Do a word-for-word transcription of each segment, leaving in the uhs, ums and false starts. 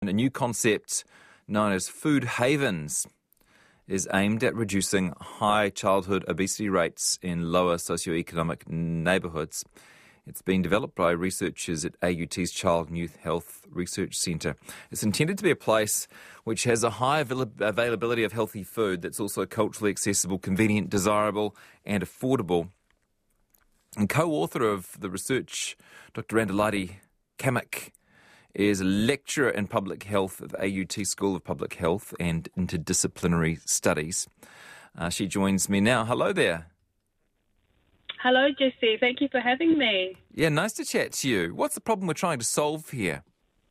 A new concept known as food havens is aimed at reducing high childhood obesity rates in lower socioeconomic neighbourhoods. It's been developed by researchers at A U T's Child and Youth Health Research Centre. It's intended to be a place which has a high avail- availability of healthy food that's also culturally accessible, convenient, desirable and affordable. And co-author of the research, Doctor Randolati Kamek, is a lecturer in public health at the A U T School of Public Health and Interdisciplinary Studies. Uh, she joins me now. Hello there. Hello, Jesse. Thank you for having me. Yeah, nice to chat to you. What's the problem we're trying to solve here?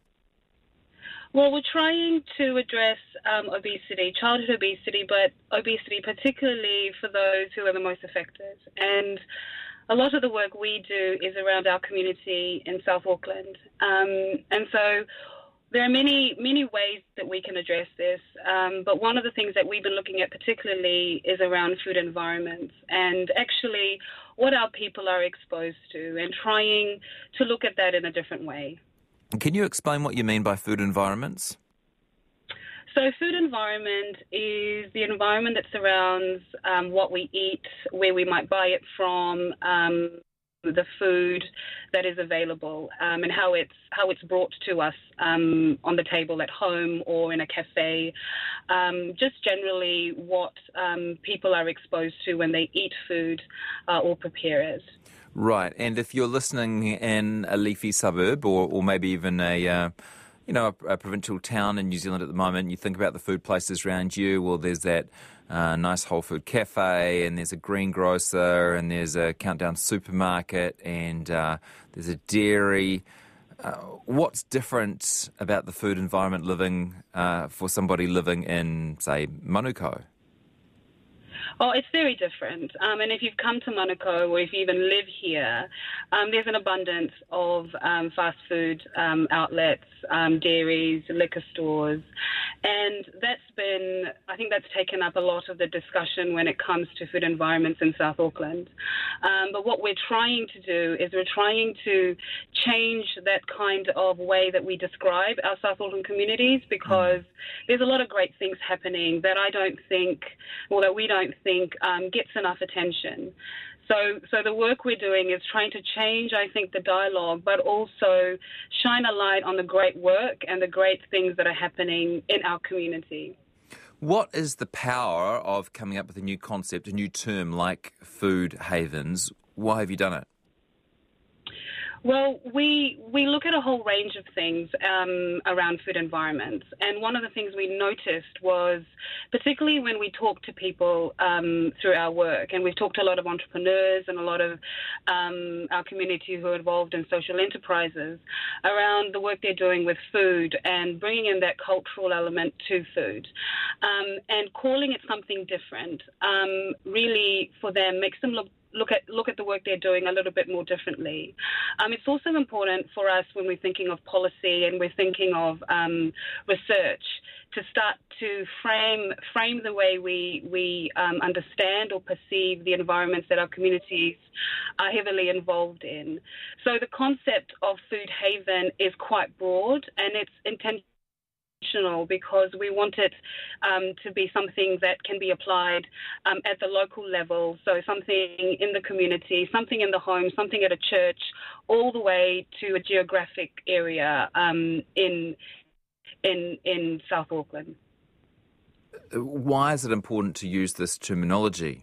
Well, we're trying to address um, obesity, childhood obesity, but obesity particularly for those who are the most affected. And a lot of the work we do is around our community in South Auckland. Um, and so there are many, many ways that we can address this. Um, but one of the things that we've been looking at particularly is around food environments and actually what our people are exposed to and trying to look at that in a different way. Can you explain what you mean by food environments? So food environment is the environment that surrounds um, what we eat, where we might buy it from, um, the food that is available, um, and how it's how it's brought to us um, on the table at home or in a cafe. Um, just generally what um, people are exposed to when they eat food uh, or prepare it. Right, and if you're listening in a leafy suburb or, or maybe even a... Uh You know, a, a provincial town in New Zealand at the moment, you think about the food places around you, well, there's that uh, nice whole food cafe, and there's a greengrocer, and there's a Countdown supermarket, and uh, there's a dairy. Uh, what's different about the food environment living uh, for somebody living in, say, Manukau? Oh, it's very different. Um, and if you've come to Manukau or if you even live here, um, there's an abundance of um, fast food um, outlets, um, dairies, liquor stores. And that's been, I think that's taken up a lot of the discussion when it comes to food environments in South Auckland. Um, but what we're trying to do is we're trying to change that kind of way that we describe our South Auckland communities, because there's a lot of great things happening that I don't think, or that we don't think um, gets enough attention. So, so the work we're doing is trying to change, I think, the dialogue, but also shine a light on the great work and the great things that are happening in our community. What is the power of coming up with a new concept, a new term like food havens? Why have you done it? Well, we we look at a whole range of things um, around food environments. And one of the things we noticed was, particularly when we talk to people um, through our work, and we've talked to a lot of entrepreneurs and a lot of um, our community who are involved in social enterprises, around the work they're doing with food and bringing in that cultural element to food. Um, and calling it something different um, really, for them, makes them look Look at look at the work they're doing a little bit more differently. Um, it's also important for us when we're thinking of policy and we're thinking of um, research to start to frame frame the way we we um, understand or perceive the environments that our communities are heavily involved in. So the concept of food haven is quite broad, and it's intended because we want it um, to be something that can be applied um, at the local level, so something in the community, something in the home, something at a church, all the way to a geographic area um, in in in South Auckland. Why is it important to use this terminology?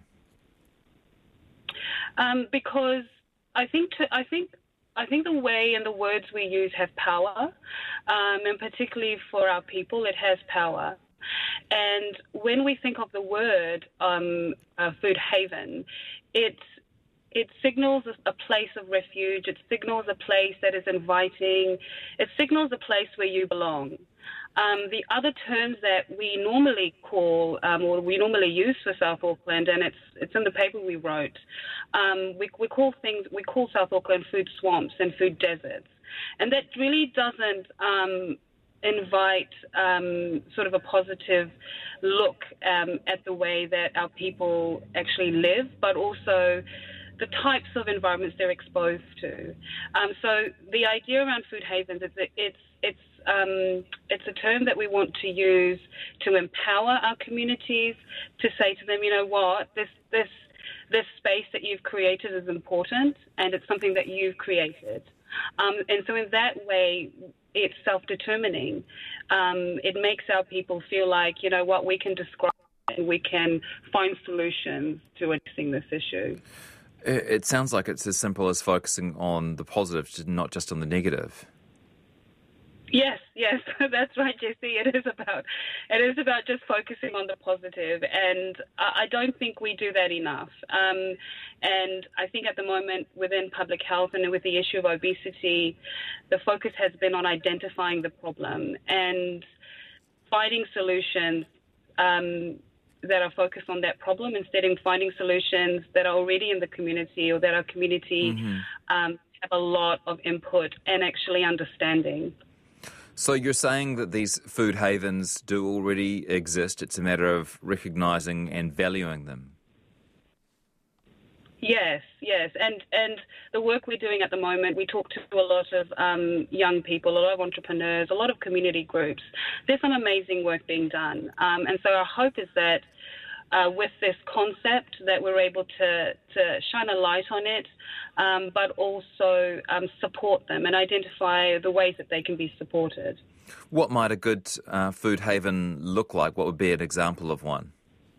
Um, because I think to, I think. I think the way and the words we use have power, um, and particularly for our people, it has power. And when we think of the word um, uh, food haven, it it signals a place of refuge. It signals a place that is inviting. It signals a place where you belong. Um, the other terms that we normally call, um, or we normally use for South Auckland, and it's it's in the paper we wrote, um, we, we call things, we call South Auckland food swamps and food deserts. And that really doesn't um, invite um, sort of a positive look um, at the way that our people actually live, but also the types of environments they're exposed to. Um, so the idea around food havens is that it's it's um, it's a term that we want to use to empower our communities, to say to them, you know what, this this this space that you've created is important, and it's something that you've created. Um, and so in that way, it's self-determining. Um, it makes our people feel like, you know what, we can describe it and we can find solutions to addressing this issue. It, it sounds like it's as simple as focusing on the positive, not just on the negative. Yes, yes, that's right, Jesse. It is about it is about just focusing on the positive, and I don't think we do that enough. Um, and I think at the moment within public health and with the issue of obesity, the focus has been on identifying the problem and finding solutions um, that are focused on that problem instead of finding solutions that are already in the community or that our community mm-hmm. um, have a lot of input and actually understanding. So you're saying that these food havens do already exist. It's a matter of recognising and valuing them. Yes, yes. And and the work we're doing at the moment, we talk to a lot of um, young people, a lot of entrepreneurs, a lot of community groups. There's some amazing work being done. Um, and so our hope is that Uh, with this concept that we're able to, to shine a light on it, um, but also um, support them and identify the ways that they can be supported. What might a good uh, food haven look like? What would be an example of one?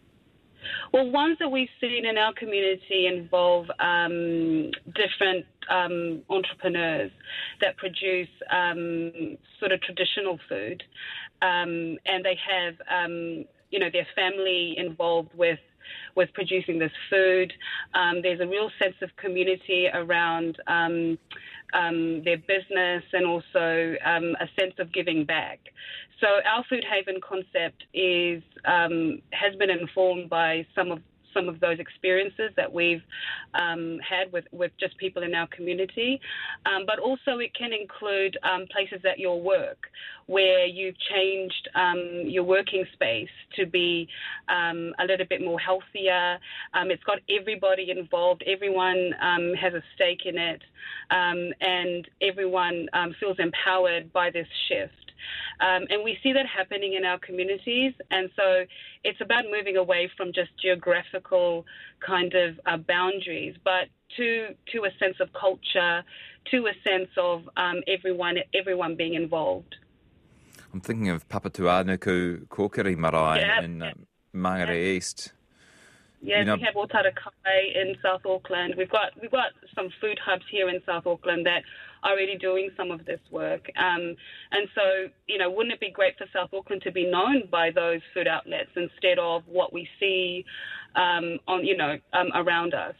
Well, ones that we've seen in our community involve um, different um, entrepreneurs that produce um, sort of traditional food, um, and they have um, you know, their family involved with with producing this food. Um, there's a real sense of community around um, um, their business and also um, a sense of giving back. So our food haven concept is um, has been informed by some of some of those experiences that we've um, had with, with just people in our community. Um, but also it can include um, places at your work where you've changed um, your working space to be um, a little bit more healthier. Um, it's got everybody involved. Everyone um, has a stake in it, um, and everyone um, feels empowered by this shift. Um, and we see that happening in our communities. And so it's about moving away from just geographical kind of uh, boundaries, but to to a sense of culture, to a sense of um, everyone everyone being involved. I'm thinking of Papatūānuku Kōkiri Marae yeah, in uh, Mangere yeah. East. Yes, you know, we have Otarakai in South Auckland. We've got we've got some food hubs here in South Auckland that are already doing some of this work. Um, and so, you know, wouldn't it be great for South Auckland to be known by those food outlets instead of what we see um, on, you know, um, around us?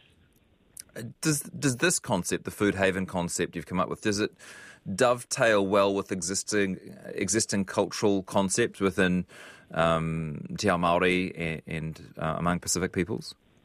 Does does this concept, the food haven concept you've come up with, does it dovetail well with existing existing cultural concepts within um, Te Ao Māori and, and uh, among Pacific peoples?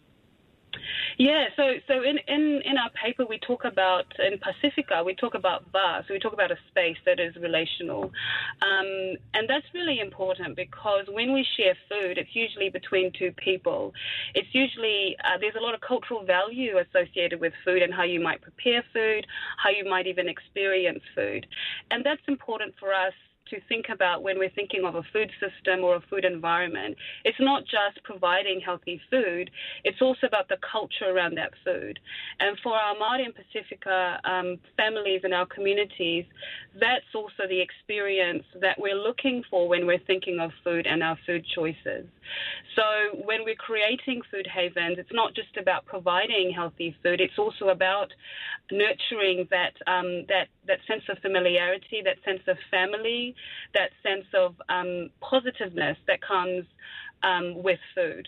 Yeah, so so in, in, in our paper we talk about, in Pacifica, we talk about va, so we talk about a space that is relational. Um, and that's really important because when we share food, it's usually between two people. It's usually, uh, there's a lot of cultural value associated with food and how you might prepare food, how you might even experience food. And that's important for us to think about when we're thinking of a food system or a food environment. It's not just providing healthy food, it's also about the culture around that food. And for our Māori and Pacifica um, families and our communities, that's also the experience that we're looking for when we're thinking of food and our food choices. So when we're creating food havens, it's not just about providing healthy food, it's also about nurturing that um, that that sense of familiarity, that sense of family, that sense of um, positiveness that comes um, with food.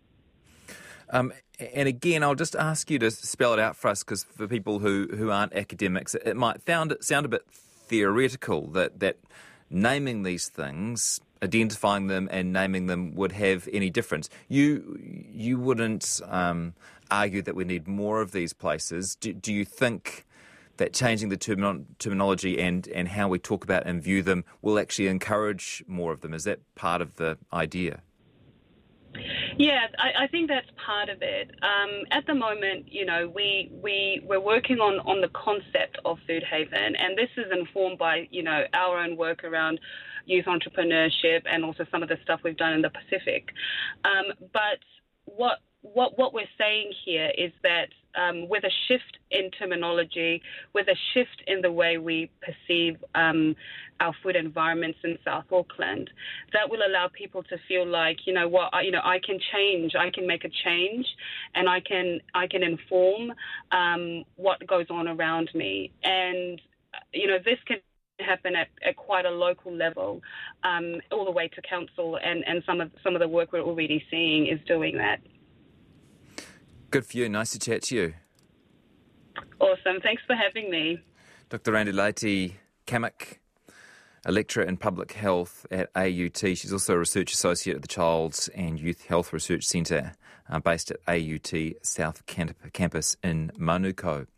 Um, and again, I'll just ask you to spell it out for us, because for people who, who aren't academics, it might sound, sound a bit theoretical that, that naming these things, identifying them and naming them would have any difference. You you wouldn't um, argue that we need more of these places. Do, do you think that changing the term- terminology and, and how we talk about and view them will actually encourage more of them? Is that part of the idea? Yeah, I, I think that's part of it. Um, at the moment, you know, we we we're working on on the concept of Food Haven, and this is informed by you know our own work around youth entrepreneurship and also some of the stuff we've done in the Pacific. Um, but what what what we're saying here is that um, with a shift in terminology, with a shift in the way we perceive um, our food environments in South Auckland, that will allow people to feel like, you know what, I, you know, I can change, I can make a change, and I can I can inform um, what goes on around me, and you know this can happen at, at quite a local level, um, all the way to council, and, and some of some of the work we're already seeing is doing that. Good for you. Nice to chat to you. Awesome. Thanks for having me. Doctor Randulati Kamek, a lecturer in public health at A U T. She's also a research associate at the Child and Youth Health Research Centre, uh, based at A U T South Campus in Manukau.